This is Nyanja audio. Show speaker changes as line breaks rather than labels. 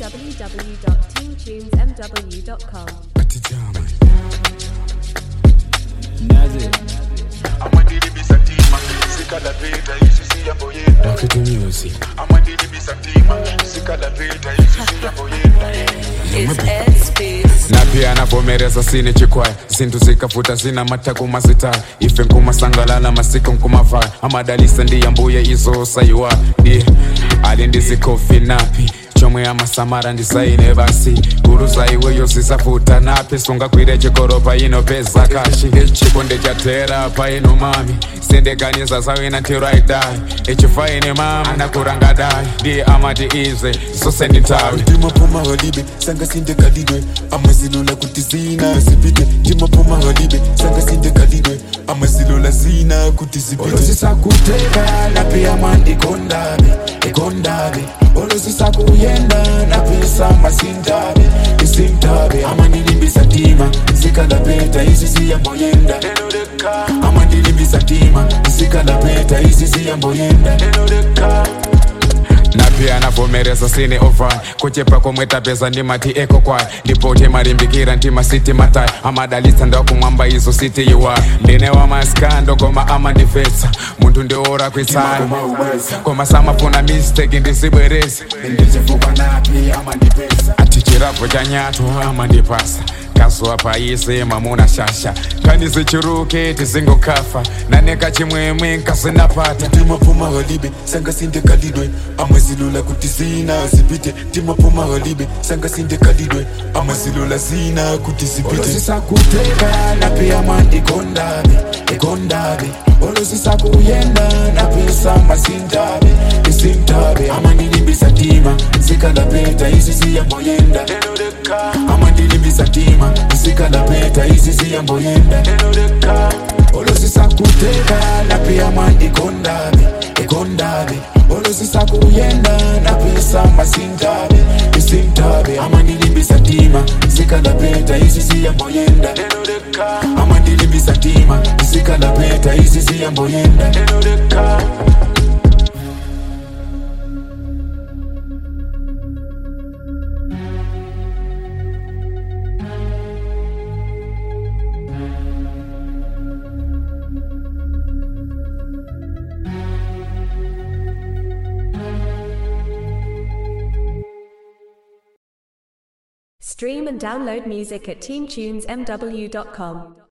www.teamtunesmw.com.
Napia navomereza sine chikwaya zintu zikafuta zina mataku mazita ife nkumasangalala masiko nkumava amadalisa ndiyambuye izo sayiwa di ali ndizikofi napi chomwe amasamara ndizaine basi guru zaiweyo zisafuta napi sunga kwire chikoropa inopeza kashi ichikonde chatera paino mami sendeganiza zawina ntiroidai ichifaine mama anakurangadai ndi amati ize zose nditawi
ndimapoma holibe sanga sindekadidwe amazilula kuti zina zipite ndimapoma holibe sanga sindekadidwe amazilula zina kuti zipite
olosisakuteka napia mandikondabe ekondabe olosisakuyenda napisa masintabe isintabe amanilimbisa tima zikalapeta isisiyamboyenda amanilimbisa tima zikalapeta isisiyamboyenda
napia navomereza sine ovai kuchepa komweta pesa ndimati eko kwai ndipote marimbikira ntima siti matai amadalisa ndokumwamba izo siti iwa ndine wa maskando koma amandifetsa muntu ndiora kwitsana koma samafuna mistake ndisibwereza
ndizifuka napi amandipesa
ati chirapo cha nyato amandipasa kaswa paise mamuna shasha kanise chiruke tizingokafa naneka chimwemwe nkasinapata
ndimapoma holibe sanga sindekadidwe amazilula kuti zina zipite ndimapoma holibe sanga sindekadidwe amazilula zina kuti zipite
olosisakuteka napia mandikondabe ekondabe olosisakuyenda napisa masintabe isintabe amanilimbisa tima zikalapeta isisiyamboyenda amanilimbisa tima zikalapeta isisiyamboyenda olosisakuteka napia mandikondabe ekondabe olosisakuyenda napisa masintabe isintabe amanilimbisa tima zikalapeta isisiyamboyenda amanilimbisa tima zikalapeta isisiyamboyenda
Stream and download music at teamtunesmw.com.